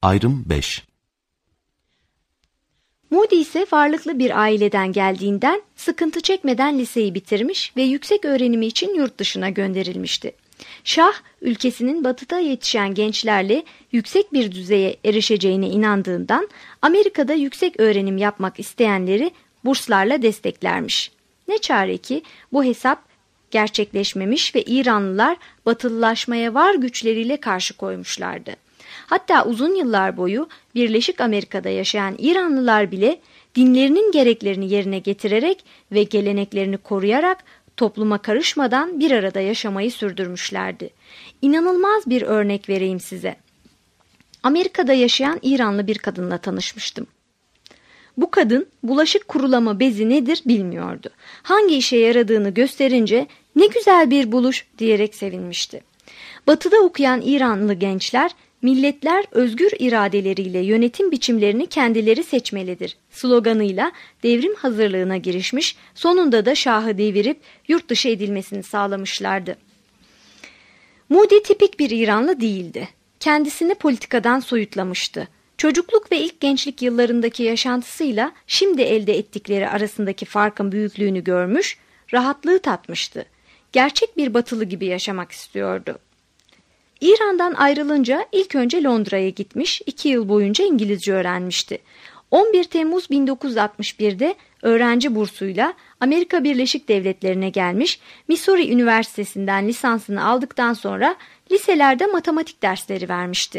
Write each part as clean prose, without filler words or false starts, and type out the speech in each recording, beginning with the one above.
Ayrım 5. Moody ise varlıklı bir aileden geldiğinden sıkıntı çekmeden liseyi bitirmiş ve yüksek öğrenimi için yurt dışına gönderilmişti. Şah, ülkesinin batıda yetişen gençlerle yüksek bir düzeye erişeceğine inandığından Amerika'da yüksek öğrenim yapmak isteyenleri burslarla desteklermiş. Ne çare ki bu hesap gerçekleşmemiş ve İranlılar batılılaşmaya var güçleriyle karşı koymuşlardı. Hatta uzun yıllar boyu Birleşik Amerika'da yaşayan İranlılar bile dinlerinin gereklerini yerine getirerek ve geleneklerini koruyarak topluma karışmadan bir arada yaşamayı sürdürmüşlerdi. İnanılmaz bir örnek vereyim size. Amerika'da yaşayan İranlı bir kadınla tanışmıştım. Bu kadın bulaşık kurulama bezi nedir bilmiyordu. Hangi işe yaradığını gösterince "ne güzel bir buluş" diyerek sevinmişti. Batı'da okuyan İranlı gençler, "milletler özgür iradeleriyle yönetim biçimlerini kendileri seçmelidir" sloganıyla devrim hazırlığına girişmiş, sonunda da Şah'ı devirip yurt dışı edilmesini sağlamışlardı. Moody tipik bir İranlı değildi. Kendisini politikadan soyutlamıştı. Çocukluk ve ilk gençlik yıllarındaki yaşantısıyla şimdi elde ettikleri arasındaki farkın büyüklüğünü görmüş, rahatlığı tatmıştı. Gerçek bir batılı gibi yaşamak istiyordu. İran'dan ayrılınca ilk önce Londra'ya gitmiş, 2 yıl boyunca İngilizce öğrenmişti. 11 Temmuz 1961'de öğrenci bursuyla Amerika Birleşik Devletleri'ne gelmiş, Missouri Üniversitesi'nden lisansını aldıktan sonra liselerde matematik dersleri vermişti.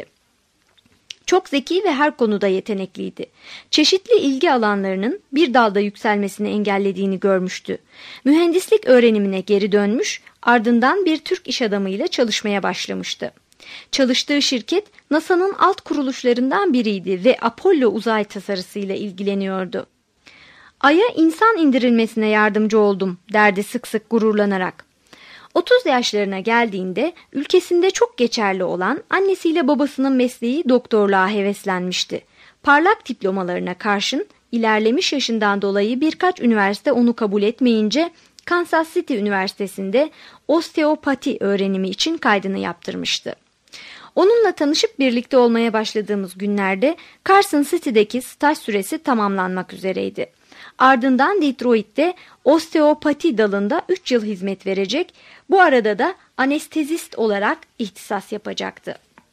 Çok zeki ve her konuda yetenekliydi. Çeşitli ilgi alanlarının bir dalda yükselmesini engellediğini görmüştü. Mühendislik öğrenimine geri dönmüş, ardından bir Türk iş adamıyla çalışmaya başlamıştı. Çalıştığı şirket NASA'nın alt kuruluşlarından biriydi ve Apollo uzay tasarısıyla ilgileniyordu. "Ay'a insan indirilmesine yardımcı oldum" derdi sık sık gururlanarak. 30 yaşlarına geldiğinde ülkesinde çok geçerli olan annesiyle babasının mesleği doktorluğa heveslenmişti. Parlak diplomalarına karşın ilerlemiş yaşından dolayı birkaç üniversite onu kabul etmeyince Kansas City Üniversitesi'nde osteopati öğrenimi için kaydını yaptırmıştı. Onunla tanışıp birlikte olmaya başladığımız günlerde Carson City'deki staj süresi tamamlanmak üzereydi. Ardından Detroit'te osteopati dalında 3 yıl hizmet verecek, bu arada da anestezist olarak ihtisas yapacaktı.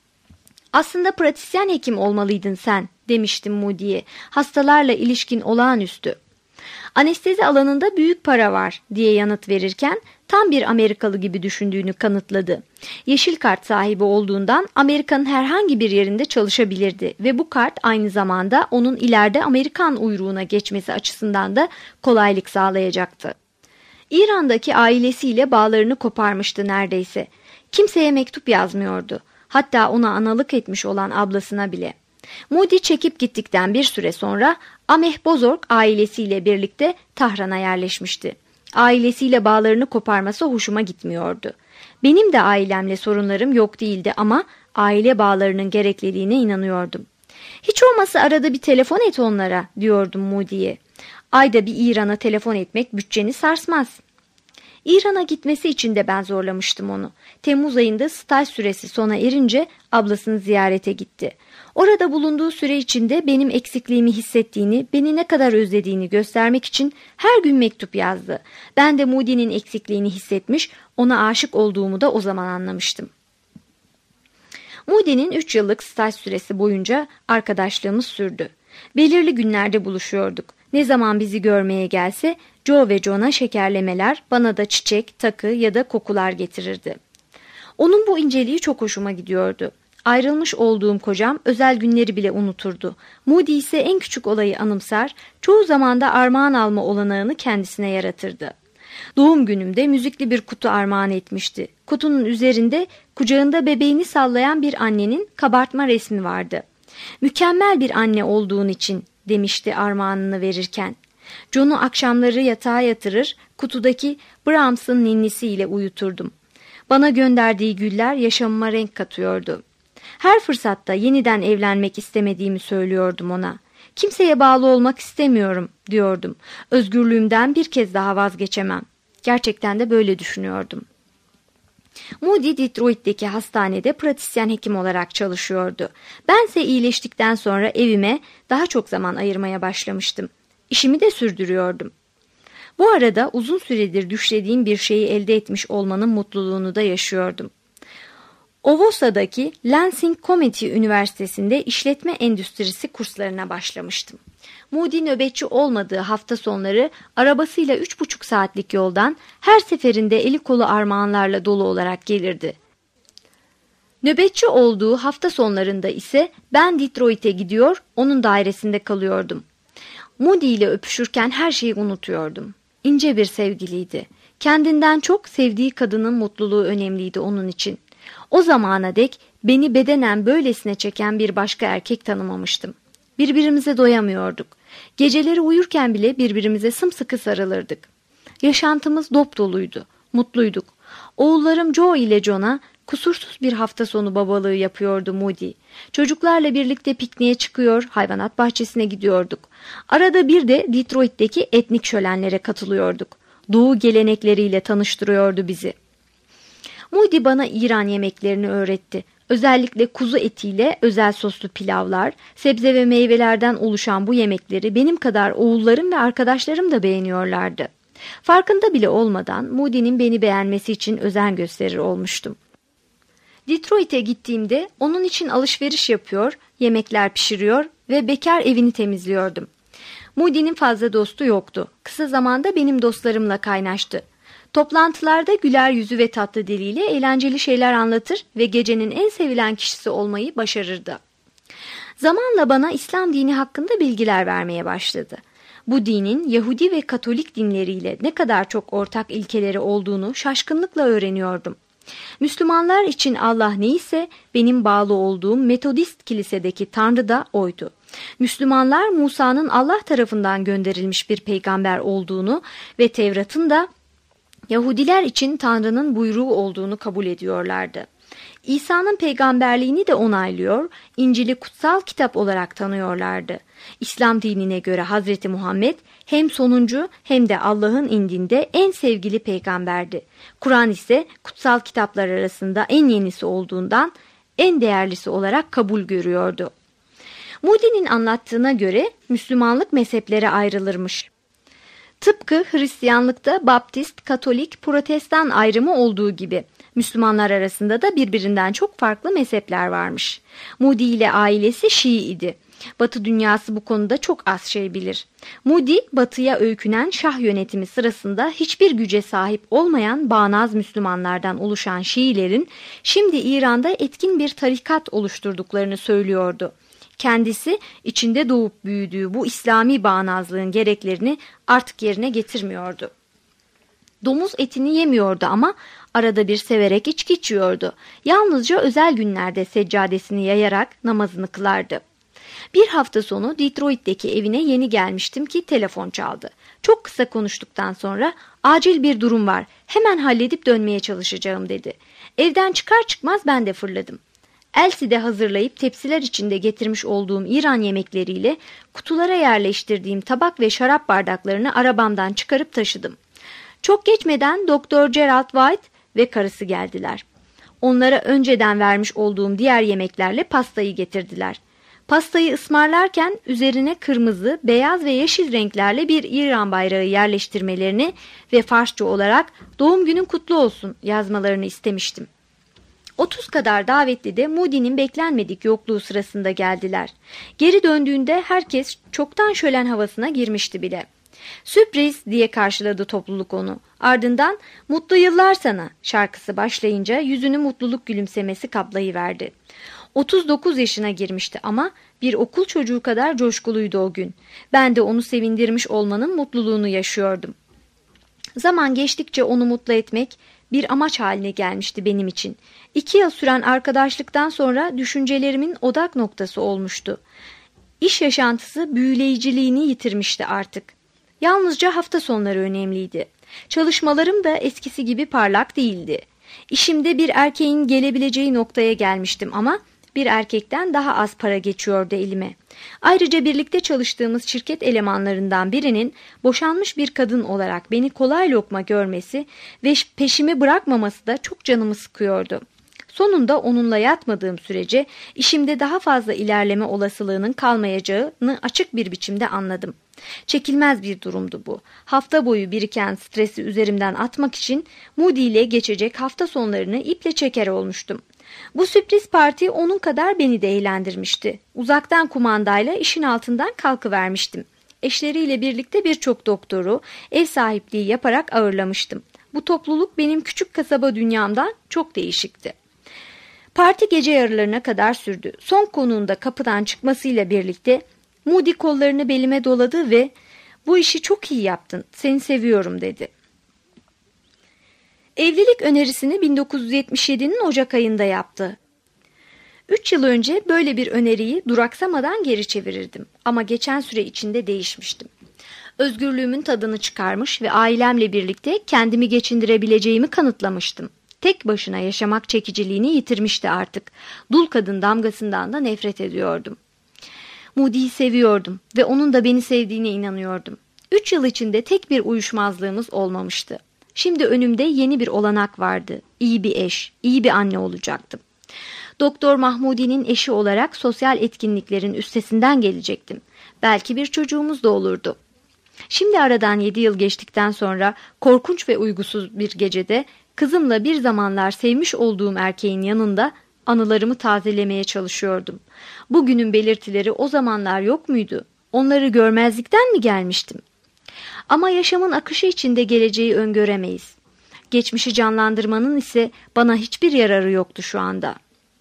"Aslında pratisyen hekim olmalıydın sen" demiştim Moody'ye, "hastalarla ilişkin olağanüstü." "Anestezi alanında büyük para var" diye yanıt verirken tam bir Amerikalı gibi düşündüğünü kanıtladı. Yeşil kart sahibi olduğundan Amerika'nın herhangi bir yerinde çalışabilirdi ve bu kart aynı zamanda onun ileride Amerikan uyruğuna geçmesi açısından da kolaylık sağlayacaktı. İran'daki ailesiyle bağlarını koparmıştı neredeyse. Kimseye mektup yazmıyordu. Hatta ona analık etmiş olan ablasına bile. Moody çekip gittikten bir süre sonra Ameh Bozorg ailesiyle birlikte Tahran'a yerleşmişti. Ailesiyle bağlarını koparması hoşuma gitmiyordu. Benim de ailemle sorunlarım yok değildi ama aile bağlarının gerekliliğine inanıyordum. "Hiç olmazsa arada bir telefon et onlara" diyordum Moody'ye. "Ayda bir İran'a telefon etmek bütçeni sarsmaz." İran'a gitmesi için de ben zorlamıştım onu. Temmuz ayında staj süresi sona erince ablasını ziyarete gitti. Orada bulunduğu süre içinde benim eksikliğimi hissettiğini, beni ne kadar özlediğini göstermek için her gün mektup yazdı. Ben de Moody'nin eksikliğini hissetmiş, ona aşık olduğumu da o zaman anlamıştım. Moody'nin 3 yıllık staj süresi boyunca arkadaşlığımız sürdü. Belirli günlerde buluşuyorduk. Ne zaman bizi görmeye gelse Joe ve John'a şekerlemeler, bana da çiçek, takı ya da kokular getirirdi. Onun bu inceliği çok hoşuma gidiyordu. Ayrılmış olduğum kocam özel günleri bile unuturdu. Moody ise en küçük olayı anımsar, çoğu zaman da armağan alma olanağını kendisine yaratırdı. Doğum günümde müzikli bir kutu armağan etmişti. Kutunun üzerinde kucağında bebeğini sallayan bir annenin kabartma resmi vardı. "Mükemmel bir anne olduğun için" demişti armağanını verirken. John'u akşamları yatağa yatırır, kutudaki Brahms'ın ninnisiyle uyuturdum. Bana gönderdiği güller yaşamıma renk katıyordu. Her fırsatta yeniden evlenmek istemediğimi söylüyordum ona. "Kimseye bağlı olmak istemiyorum" diyordum. "Özgürlüğümden bir kez daha vazgeçemem." Gerçekten de böyle düşünüyordum. Moody Detroit'teki hastanede pratisyen hekim olarak çalışıyordu. Bense iyileştikten sonra evime daha çok zaman ayırmaya başlamıştım. İşimi de sürdürüyordum. Bu arada uzun süredir düşlediğim bir şeyi elde etmiş olmanın mutluluğunu da yaşıyordum. Ovosa'daki Lansing Community Üniversitesi'nde işletme endüstrisi kurslarına başlamıştım. Moody nöbetçi olmadığı hafta sonları arabasıyla 3,5 saatlik yoldan her seferinde eli kolu armağanlarla dolu olarak gelirdi. Nöbetçi olduğu hafta sonlarında ise ben Detroit'e gidiyor, onun dairesinde kalıyordum. Moody ile öpüşürken her şeyi unutuyordum. İnce bir sevgiliydi. Kendinden çok sevdiği kadının mutluluğu önemliydi onun için. O zamana dek beni bedenen böylesine çeken bir başka erkek tanımamıştım. Birbirimize doyamıyorduk. Geceleri uyurken bile birbirimize sımsıkı sarılırdık. Yaşantımız dop doluydu, mutluyduk. Oğullarım Joe ile John'a kusursuz bir hafta sonu babalığı yapıyordu Moody. Çocuklarla birlikte pikniğe çıkıyor, hayvanat bahçesine gidiyorduk. Arada bir de Detroit'teki etnik şölenlere katılıyorduk. Doğu gelenekleriyle tanıştırıyordu bizi. Moody bana İran yemeklerini öğretti. Özellikle kuzu etiyle özel soslu pilavlar, sebze ve meyvelerden oluşan bu yemekleri benim kadar oğullarım ve arkadaşlarım da beğeniyorlardı. Farkında bile olmadan Moody'nin beni beğenmesi için özen gösterir olmuştum. Detroit'e gittiğimde onun için alışveriş yapıyor, yemekler pişiriyor ve bekar evini temizliyordum. Moody'nin fazla dostu yoktu. Kısa zamanda benim dostlarımla kaynaştı. Toplantılarda güler yüzü ve tatlı diliyle eğlenceli şeyler anlatır ve gecenin en sevilen kişisi olmayı başarırdı. Zamanla bana İslam dini hakkında bilgiler vermeye başladı. Bu dinin Yahudi ve Katolik dinleriyle ne kadar çok ortak ilkeleri olduğunu şaşkınlıkla öğreniyordum. Müslümanlar için Allah neyse benim bağlı olduğum Metodist kilisedeki Tanrı da oydu. Müslümanlar Musa'nın Allah tarafından gönderilmiş bir peygamber olduğunu ve Tevrat'ın da Yahudiler için Tanrı'nın buyruğu olduğunu kabul ediyorlardı. İsa'nın peygamberliğini de onaylıyor, İncil'i kutsal kitap olarak tanıyorlardı. İslam dinine göre Hazreti Muhammed hem sonuncu hem de Allah'ın indinde en sevgili peygamberdi. Kur'an ise kutsal kitaplar arasında en yenisi olduğundan en değerlisi olarak kabul görüyordu. Moody'nin anlattığına göre Müslümanlık mezheplere ayrılırmış. Tıpkı Hristiyanlıkta Baptist, Katolik, Protestan ayrımı olduğu gibi Müslümanlar arasında da birbirinden çok farklı mezhepler varmış. Moody ile ailesi Şii idi. Batı dünyası bu konuda çok az şey bilir. Moody, Batı'ya öykünen Şah yönetimi sırasında hiçbir güce sahip olmayan bağnaz Müslümanlardan oluşan Şiilerin şimdi İran'da etkin bir tarikat oluşturduklarını söylüyordu. Kendisi içinde doğup büyüdüğü bu İslami bağnazlığın gereklerini artık yerine getirmiyordu. Domuz etini yemiyordu ama arada bir severek içki içiyordu. Yalnızca özel günlerde seccadesini yayarak namazını kılardı. Bir hafta sonu Detroit'teki evine yeni gelmiştim ki telefon çaldı. Çok kısa konuştuktan sonra acil bir durum var, hemen halledip dönmeye çalışacağım dedi. Evden çıkar çıkmaz ben de fırladım. Elsie'de hazırlayıp tepsiler içinde getirmiş olduğum İran yemekleriyle kutulara yerleştirdiğim tabak ve şarap bardaklarını arabamdan çıkarıp taşıdım. Çok geçmeden Doktor Gerald White ve karısı geldiler. Onlara önceden vermiş olduğum diğer yemeklerle pastayı getirdiler. Pastayı ısmarlarken üzerine kırmızı, beyaz ve yeşil renklerle bir İran bayrağı yerleştirmelerini ve Farsça olarak "Doğum günün kutlu olsun" yazmalarını istemiştim. 30 kadar davetli de Moody'nin beklenmedik yokluğu sırasında geldiler. Geri döndüğünde herkes çoktan şölen havasına girmişti bile. "Sürpriz" diye karşıladı topluluk onu. Ardından "Mutlu yıllar sana" şarkısı başlayınca yüzünü mutluluk gülümsemesi kaplayıverdi. 39 yaşına girmişti ama bir okul çocuğu kadar coşkuluydu o gün. Ben de onu sevindirmiş olmanın mutluluğunu yaşıyordum. Zaman geçtikçe onu mutlu etmek bir amaç haline gelmişti benim için. 2 yıl süren arkadaşlıktan sonra düşüncelerimin odak noktası olmuştu. İş yaşantısı büyüleyiciliğini yitirmişti artık. Yalnızca hafta sonları önemliydi. Çalışmalarım da eskisi gibi parlak değildi. İşimde bir erkeğin gelebileceği noktaya gelmiştim ama bir erkekten daha az para geçiyordu elime. Ayrıca birlikte çalıştığımız şirket elemanlarından birinin boşanmış bir kadın olarak beni kolay lokma görmesi ve peşimi bırakmaması da çok canımı sıkıyordu. Sonunda onunla yatmadığım sürece işimde daha fazla ilerleme olasılığının kalmayacağını açık bir biçimde anladım. Çekilmez bir durumdu bu. Hafta boyu biriken stresi üzerimden atmak için Moody ile geçecek hafta sonlarını iple çeker olmuştum. Bu sürpriz parti onun kadar beni de eğlendirmişti. Uzaktan kumandayla işin altından kalkıvermiştim. Eşleriyle birlikte birçok doktoru ev sahipliği yaparak ağırlamıştım. Bu topluluk benim küçük kasaba dünyamdan çok değişikti. Parti gece yarılarına kadar sürdü. Son konuğun da kapıdan çıkmasıyla birlikte Moody kollarını belime doladı ve "Bu işi çok iyi yaptın, seni seviyorum." dedi. Evlilik önerisini 1977'nin Ocak ayında yaptı. 3 yıl önce böyle bir öneriyi duraksamadan geri çevirirdim ama geçen süre içinde değişmiştim. Özgürlüğümün tadını çıkarmış ve ailemle birlikte kendimi geçindirebileceğimi kanıtlamıştım. Tek başına yaşamak çekiciliğini yitirmişti artık. Dul kadın damgasından da nefret ediyordum. Moody'yi seviyordum ve onun da beni sevdiğine inanıyordum. 3 yıl içinde tek bir uyuşmazlığımız olmamıştı. Şimdi önümde yeni bir olanak vardı. İyi bir eş, iyi bir anne olacaktım. Doktor Mahmudi'nin eşi olarak sosyal etkinliklerin üstesinden gelecektim. Belki bir çocuğumuz da olurdu. Şimdi aradan 7 yıl geçtikten sonra korkunç ve uygusuz bir gecede kızımla bir zamanlar sevmiş olduğum erkeğin yanında anılarımı tazelemeye çalışıyordum. Bugünün belirtileri o zamanlar yok muydu? Onları görmezlikten mi gelmiştim? Ama yaşamın akışı içinde geleceği öngöremeyiz. Geçmişi canlandırmanın ise bana hiçbir yararı yoktu şu anda.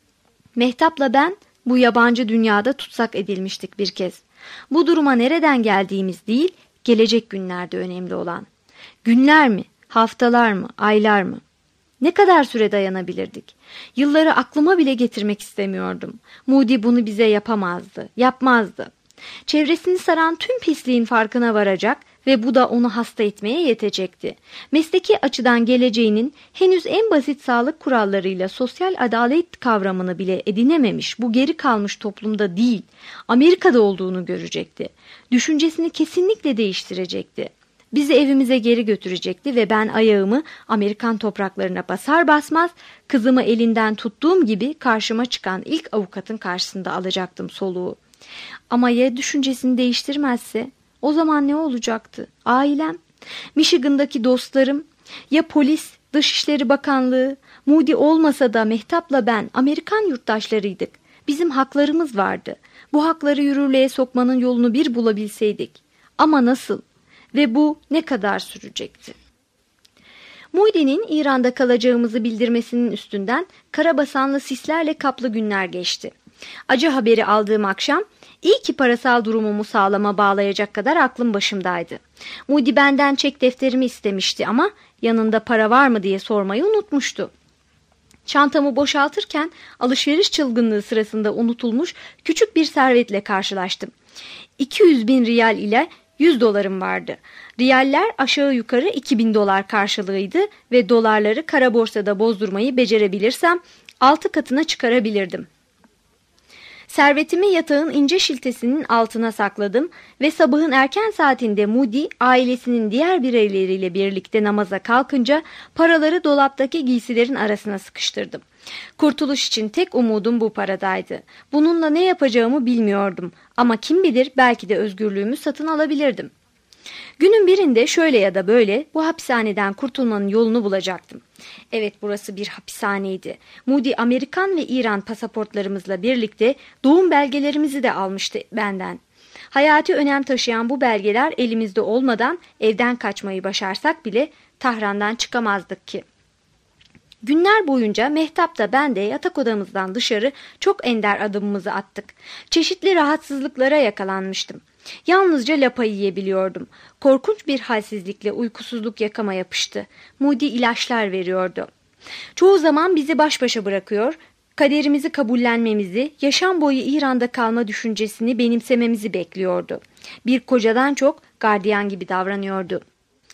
Mehtap'la ben bu yabancı dünyada tutsak edilmiştik bir kez. Bu duruma nereden geldiğimiz değil, gelecek günlerde önemli olan. Günler mi, haftalar mı, aylar mı? Ne kadar süre dayanabilirdik? Yılları aklıma bile getirmek istemiyordum. Moody bunu bize yapamazdı, yapmazdı. Çevresini saran tüm pisliğin farkına varacak ve bu da onu hasta etmeye yetecekti. Mesleki açıdan geleceğinin henüz en basit sağlık kurallarıyla sosyal adalet kavramını bile edinememiş bu geri kalmış toplumda değil, Amerika'da olduğunu görecekti. Düşüncesini kesinlikle değiştirecekti. Bizi evimize geri götürecekti ve ben ayağımı Amerikan topraklarına basar basmaz kızımı elinden tuttuğum gibi karşıma çıkan ilk avukatın karşısında alacaktım soluğu. Ama ya düşüncesini değiştirmezse? O zaman ne olacaktı? Ailem, Michigan'daki dostlarım, ya polis, Dışişleri Bakanlığı, Moody olmasa da Mehtap'la ben Amerikan yurttaşlarıydık. Bizim haklarımız vardı. Bu hakları yürürlüğe sokmanın yolunu bir bulabilseydik. Ama nasıl? Ve bu ne kadar sürecekti? Moody'nin İran'da kalacağımızı bildirmesinin üstünden karabasanlı sislerle kaplı günler geçti. Acı haberi aldığım akşam iyi ki parasal durumumu sağlama bağlayacak kadar aklım başımdaydı. Moody benden çek defterimi istemişti ama yanında para var mı diye sormayı unutmuştu. Çantamı boşaltırken alışveriş çılgınlığı sırasında unutulmuş küçük bir servetle karşılaştım. 200.000 riyal ile 100 dolarım vardı. Riyaller aşağı yukarı 2.000 dolar karşılığıydı ve dolarları kara borsada bozdurmayı becerebilirsem 6 katına çıkarabilirdim. Servetimi yatağın ince şiltesinin altına sakladım ve sabahın erken saatinde Moody ailesinin diğer bireyleriyle birlikte namaza kalkınca paraları dolaptaki giysilerin arasına sıkıştırdım. Kurtuluş için tek umudum bu paradaydı. Bununla ne yapacağımı bilmiyordum ama kim bilir belki de özgürlüğümü satın alabilirdim. Günün birinde şöyle ya da böyle bu hapishaneden kurtulmanın yolunu bulacaktım. Evet, burası bir hapishaneydi. Moody Amerikan ve İran pasaportlarımızla birlikte doğum belgelerimizi de almıştı benden. Hayati önem taşıyan bu belgeler elimizde olmadan evden kaçmayı başarsak bile Tahran'dan çıkamazdık ki. Günler boyunca Mehtap da ben de yatak odamızdan dışarı çok ender adımımızı attık. Çeşitli rahatsızlıklara yakalanmıştım. Yalnızca lapa yiyebiliyordum. Korkunç bir halsizlikle uykusuzluk yakama yapıştı. Moody ilaçlar veriyordu. Çoğu zaman bizi baş başa bırakıyor, kaderimizi kabullenmemizi, yaşam boyu İran'da kalma düşüncesini benimsememizi bekliyordu. Bir kocadan çok gardiyan gibi davranıyordu.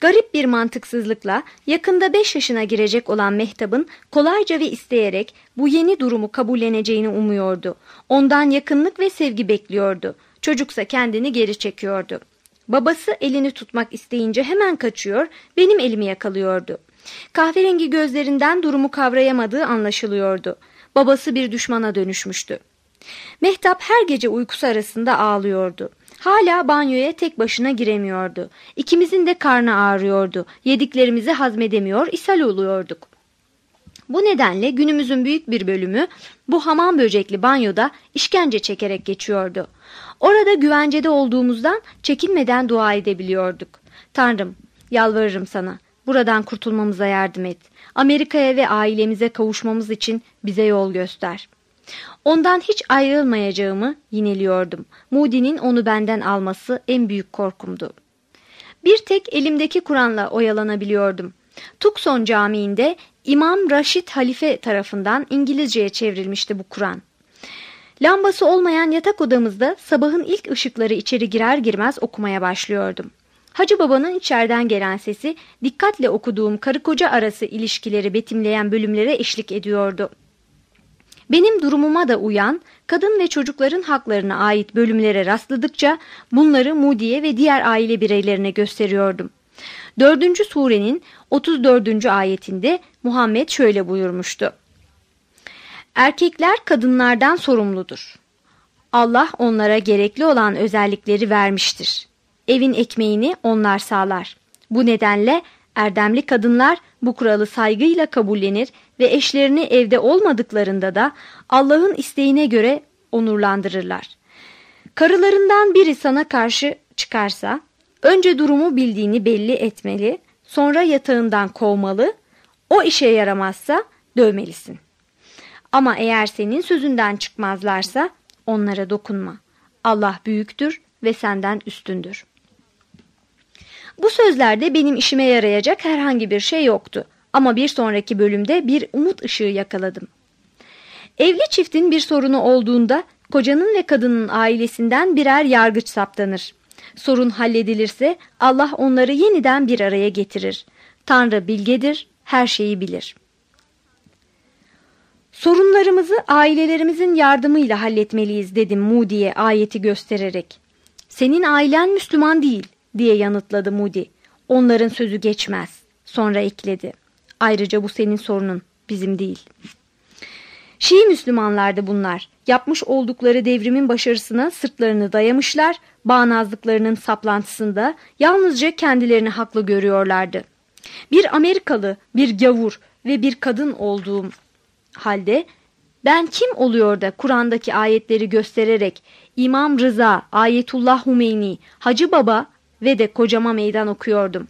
Garip bir mantıksızlıkla yakında 5 yaşına girecek olan Mehtap'ın kolayca ve isteyerek bu yeni durumu kabulleneceğini umuyordu. Ondan yakınlık ve sevgi bekliyordu. Çocuksa kendini geri çekiyordu. Babası elini tutmak isteyince hemen kaçıyor, benim elimi yakalıyordu. Kahverengi gözlerinden durumu kavrayamadığı anlaşılıyordu. Babası bir düşmana dönüşmüştü. Mehtap her gece uykusu arasında ağlıyordu. Hala banyoya tek başına giremiyordu. İkimizin de karnı ağrıyordu. Yediklerimizi hazmedemiyor, ishal oluyorduk. Bu nedenle günümüzün büyük bir bölümü bu hamam böcekli banyoda işkence çekerek geçiyordu. Orada güvencede olduğumuzdan çekinmeden dua edebiliyorduk. Tanrım, yalvarırım sana, buradan kurtulmamıza yardım et. Amerika'ya ve ailemize kavuşmamız için bize yol göster. Ondan hiç ayrılmayacağımı yineliyordum. Moody'nin onu benden alması en büyük korkumdu. Bir tek elimdeki Kur'an'la oyalanabiliyordum. Tucson Camii'nde İmam Raşid Halife tarafından İngilizceye çevrilmişti bu Kur'an. Lambası olmayan yatak odamızda sabahın ilk ışıkları içeri girer girmez okumaya başlıyordum. Hacı Baba'nın içeriden gelen sesi dikkatle okuduğum karı koca arası ilişkileri betimleyen bölümlere eşlik ediyordu. Benim durumuma da uyan, kadın ve çocukların haklarına ait bölümlere rastladıkça bunları Moody'ye ve diğer aile bireylerine gösteriyordum. 4. surenin 34. ayetinde Muhammed şöyle buyurmuştu. Erkekler kadınlardan sorumludur. Allah onlara gerekli olan özellikleri vermiştir. Evin ekmeğini onlar sağlar. Bu nedenle erdemli kadınlar bu kuralı saygıyla kabullenir ve eşlerini evde olmadıklarında da Allah'ın isteğine göre onurlandırırlar. Karılarından biri sana karşı çıkarsa, önce durumu bildiğini belli etmeli, sonra yatağından kovmalı, o işe yaramazsa dövmelisin. Ama eğer senin sözünden çıkmazlarsa onlara dokunma. Allah büyüktür ve senden üstündür. Bu sözlerde benim işime yarayacak herhangi bir şey yoktu. Ama bir sonraki bölümde bir umut ışığı yakaladım. Evli çiftin bir sorunu olduğunda kocanın ve kadının ailesinden birer yargıç saptanır. Sorun halledilirse Allah onları yeniden bir araya getirir. Tanrı bilgedir, her şeyi bilir. Sorunlarımızı ailelerimizin yardımıyla halletmeliyiz dedim Moody'ye ayeti göstererek. Senin ailen Müslüman değil diye yanıtladı Moody. Onların sözü geçmez. Sonra ekledi. Ayrıca bu senin sorunun, bizim değil. Şii Müslümanlardı bunlar. Yapmış oldukları devrimin başarısına sırtlarını dayamışlar, bağnazlıklarının saplantısında yalnızca kendilerini haklı görüyorlardı. Bir Amerikalı, bir gavur ve bir kadın olduğum halde ben kim oluyor da Kur'an'daki ayetleri göstererek İmam Rıza, Ayetullah Hümeyni, Hacı Baba ve de kocama meydan okuyordum.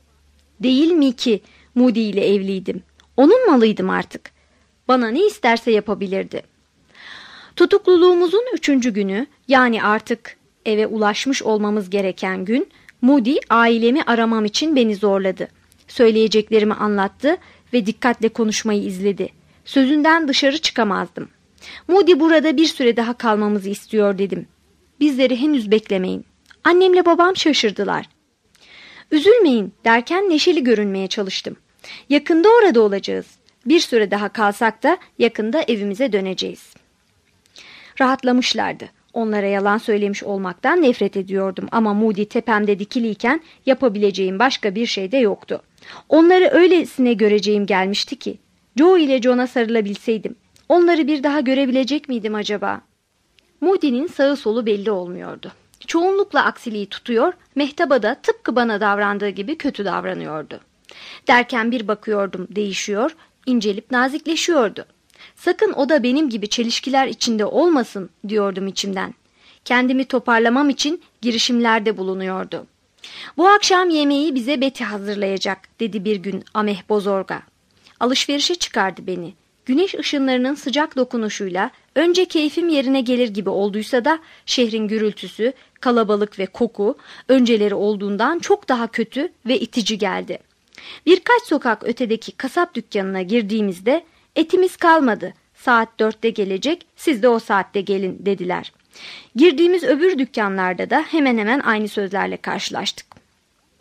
Değil mi ki Moody ile evliydim. Onun malıydım artık. Bana ne isterse yapabilirdi. Tutukluluğumuzun 3. günü, yani artık eve ulaşmış olmamız gereken gün, Moody ailemi aramam için beni zorladı. Söyleyeceklerimi anlattı ve dikkatle konuşmayı izledi. Sözünden dışarı çıkamazdım. Moody burada bir süre daha kalmamızı istiyor dedim. Bizleri henüz beklemeyin. Annemle babam şaşırdılar. Üzülmeyin derken neşeli görünmeye çalıştım. Yakında orada olacağız. Bir süre daha kalsak da yakında evimize döneceğiz. Rahatlamışlardı. Onlara yalan söylemiş olmaktan nefret ediyordum ama Moody tepemde dikiliyken yapabileceğim başka bir şey de yoktu. Onları öylesine göreceğim gelmişti ki. Joe ile John'a sarılabilseydim, onları bir daha görebilecek miydim acaba? Moody'nin sağı solu belli olmuyordu. Çoğunlukla aksiliği tutuyor, Mehtap'a da tıpkı bana davrandığı gibi kötü davranıyordu. Derken bir bakıyordum değişiyor, incelip nazikleşiyordu. Sakın o da benim gibi çelişkiler içinde olmasın diyordum içimden. Kendimi toparlamam için girişimlerde bulunuyordu. Bu akşam yemeği bize Betty hazırlayacak dedi bir gün Ameh Bozorga. Alışverişe çıkardı beni. Güneş ışınlarının sıcak dokunuşuyla önce keyfim yerine gelir gibi olduysa da şehrin gürültüsü, kalabalık ve koku önceleri olduğundan çok daha kötü ve itici geldi. Birkaç sokak ötedeki kasap dükkanına girdiğimizde etimiz kalmadı. Saat 4'te gelecek, siz de o saatte gelin dediler. Girdiğimiz öbür dükkanlarda da hemen hemen aynı sözlerle karşılaştık.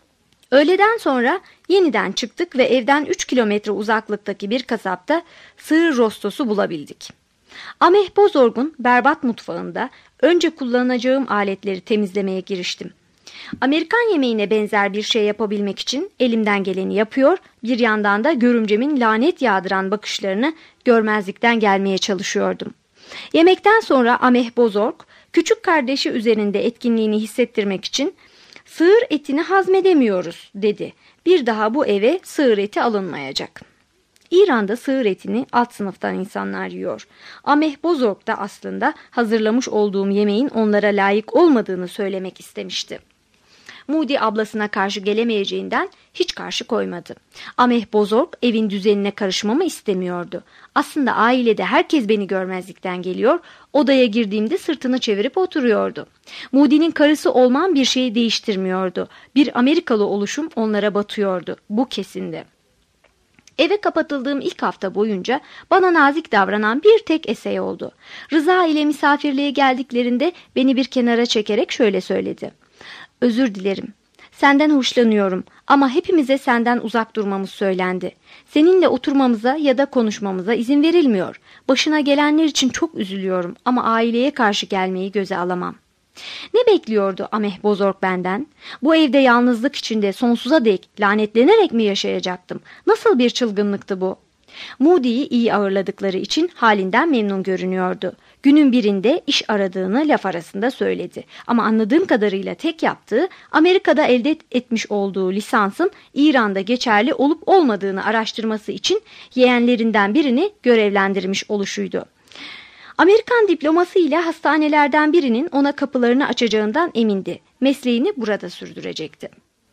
Öğleden sonra yeniden çıktık ve evden 3 kilometre uzaklıktaki bir kasapta sığır rostosu bulabildik. Ameh Bozorg'un berbat mutfağında önce kullanacağım aletleri temizlemeye giriştim. Amerikan yemeğine benzer bir şey yapabilmek için elimden geleni yapıyor, bir yandan da görümcemin lanet yağdıran bakışlarını görmezlikten gelmeye çalışıyordum. Yemekten sonra Ameh Bozorg, küçük kardeşi üzerinde etkinliğini hissettirmek için "Sığır etini hazmedemiyoruz," dedi. "Bir daha bu eve sığır eti alınmayacak." İran'da sığır etini alt sınıftan insanlar yiyor. Ameh Bozorg da aslında hazırlamış olduğum yemeğin onlara layık olmadığını söylemek istemişti. Moody ablasına karşı gelemeyeceğinden hiç karşı koymadı. Ameh Bozorg evin düzenine karışmamı istemiyordu. Aslında ailede herkes beni görmezlikten geliyor, odaya girdiğimde sırtını çevirip oturuyordu. Moody'nin karısı olmam bir şeyi değiştirmiyordu. Bir Amerikalı oluşum onlara batıyordu. Bu kesindi. Eve kapatıldığım ilk hafta boyunca bana nazik davranan bir tek Esey oldu. Rıza ile misafirliğe geldiklerinde beni bir kenara çekerek şöyle söyledi: "Özür dilerim. Senden hoşlanıyorum ama hepimize senden uzak durmamız söylendi. Seninle oturmamıza ya da konuşmamıza izin verilmiyor. Başına gelenler için çok üzülüyorum ama aileye karşı gelmeyi göze alamam." Ne bekliyordu Ameh Bozorg benden? Bu evde yalnızlık içinde sonsuza dek lanetlenerek mi yaşayacaktım? Nasıl bir çılgınlıktı bu? Moody'yi iyi ağırladıkları için halinden memnun görünüyordu. Günün birinde iş aradığını laf arasında söyledi. Ama anladığım kadarıyla tek yaptığı Amerika'da elde etmiş olduğu lisansın İran'da geçerli olup olmadığını araştırması için yeğenlerinden birini görevlendirmiş oluşuydu. Amerikan diploması ile hastanelerden birinin ona kapılarını açacağından emindi. Mesleğini burada sürdürecekti.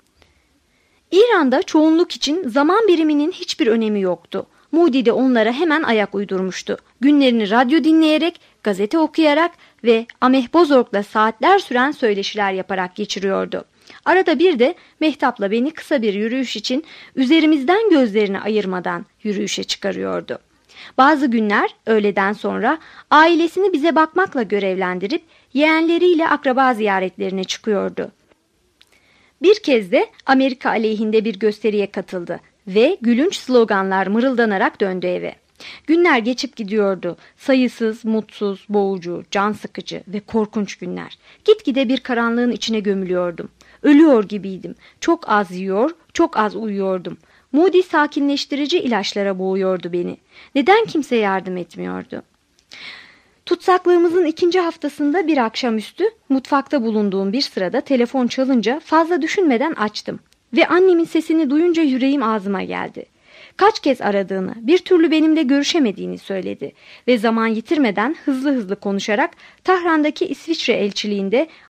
İran'da çoğunluk için zaman biriminin hiçbir önemi yoktu. Moody de onlara hemen ayak uydurmuştu. Günlerini radyo dinleyerek, gazete okuyarak ve Ameh Bozorg'la saatler süren söyleşiler yaparak geçiriyordu. Arada bir de Mehtap'la beni kısa bir yürüyüş için üzerimizden gözlerini ayırmadan yürüyüşe çıkarıyordu. Bazı günler öğleden sonra ailesini bize bakmakla görevlendirip yeğenleriyle akraba ziyaretlerine çıkıyordu. Bir kez de Amerika aleyhinde bir gösteriye katıldı ve gülünç sloganlar mırıldanarak döndü eve. Günler geçip gidiyordu. Sayısız, mutsuz, boğucu, can sıkıcı ve korkunç günler. Gitgide bir karanlığın içine gömülüyordum. Ölüyor gibiydim. Çok az yiyor, çok az uyuyordum. Moody sakinleştirici ilaçlara boğuyordu beni. Neden kimse yardım etmiyordu? Tutsaklığımızın 2. haftasında bir akşamüstü mutfakta bulunduğum bir sırada telefon çalınca fazla düşünmeden açtım. Ve annemin sesini duyunca yüreğim ağzıma geldi. Kaç kez aradığını, bir türlü benimle görüşemediğini söyledi ve zaman yitirmeden hızlı hızlı konuşarak Tahran'daki İsviçre elçiliğinde